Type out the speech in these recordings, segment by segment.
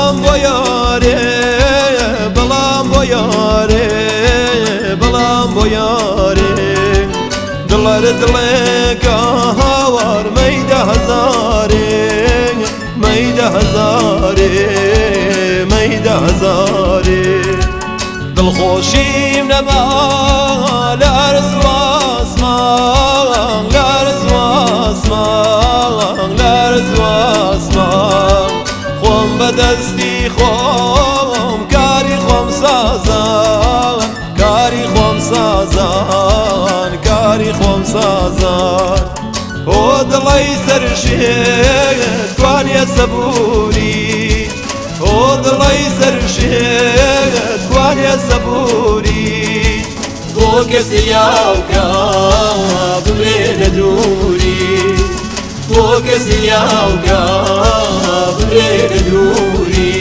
بەڵام بۆ یارێ بەڵام بۆ یارێ بەڵام بۆ یارێ دڵەر دڵێکە هاوار مەیدە هەزارێ مەیدە هەزارێ مەیدە هەزارێ دڵخۆشیم نەما لە ئەرز و ئاسمان لە ئەرز و ئاسمان لە ئەرز و ئاسمان خۆم بەدەستی خۆم کاری خۆم سازان کاری خۆم سازان کاری خۆم سازان ئۆ دڵی سەرشێت توانیە سەبووری ئۆ دڵی سەرشێت توانیە سەبووری بۆ کەسی یاوکە بمرێنە دووری بۆ کەسی یاوکە بمرێنە دووری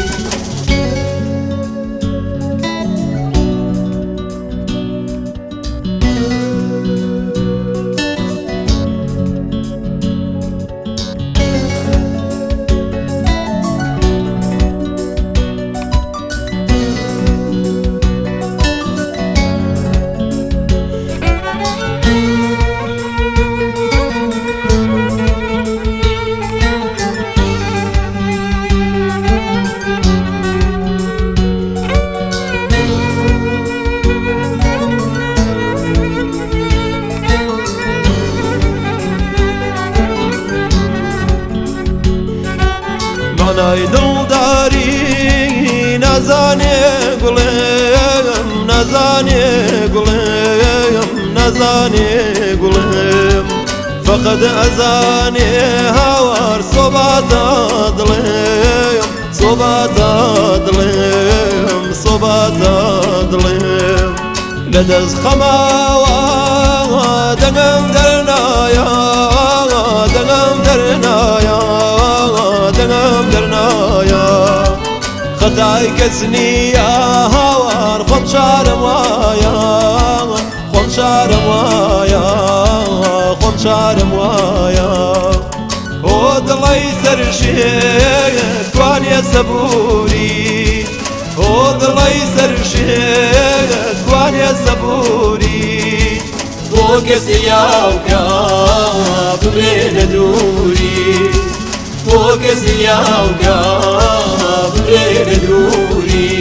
مانای دڵداری نازانێ گوڵێم نازانێ گوڵێم نازانێ گوڵێم فەقەد ئەزانێ هاوار سۆباتە دڵێم سۆباتە دڵێم سۆباتە دڵێم لە دەست خەماوە دەنگم دەرنایە دەنگم دەرنایە دەنگم دەرنایە خەتای کەس نییە هاوار خۆم شارم وایە خۆم شارم وایە خۆم شارم وایە ئۆ دڵی سەرشێت توانیە سەبووری ئۆ دڵی سەرشێت توانیە سەبووری بۆ کەسی یاوکە بمرێنە دووری بۆ کەسی یاوکە بمرێنە دووری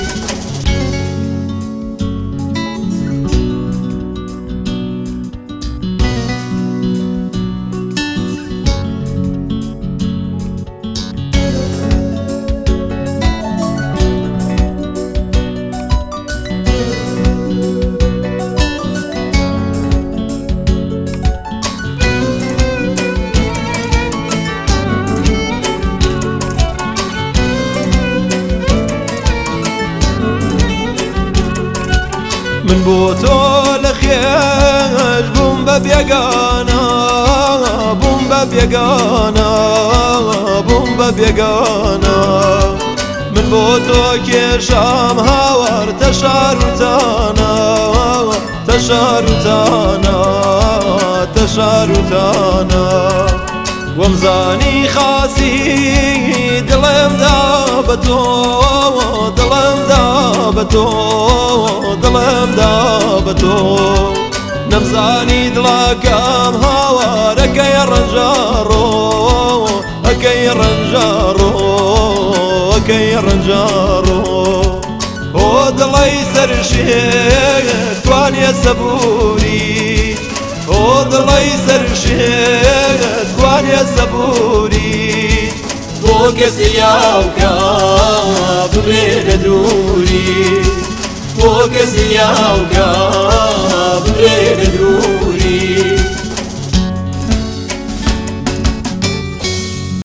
من بۆ تۆ لە خێش بووم بە بێگانە بووم بە بێگانە بووم بە بێگانە من بۆ تۆ کێشام هاوار تەشار و تانە تەشار و تانە تەشار و تانە وەمزانی خاسی دڵێم دا بە تۆ دڵێم دا بە تۆ دڵێم دا بە تۆ نەمزانی دڵەکەم هاوارەکەی ڕەنجاڕۆ ئەکەی ڕەنجاڕۆ ئەکەی ڕەنجاڕۆ ئۆ دڵی سەرشێت توانیە سەبووری ئۆ دڵی سەرشێت توانیە سەبووری بۆ کەسی یاوکە بمرێنە دووری بۆ کەسی یاوکە بمرێنە دووری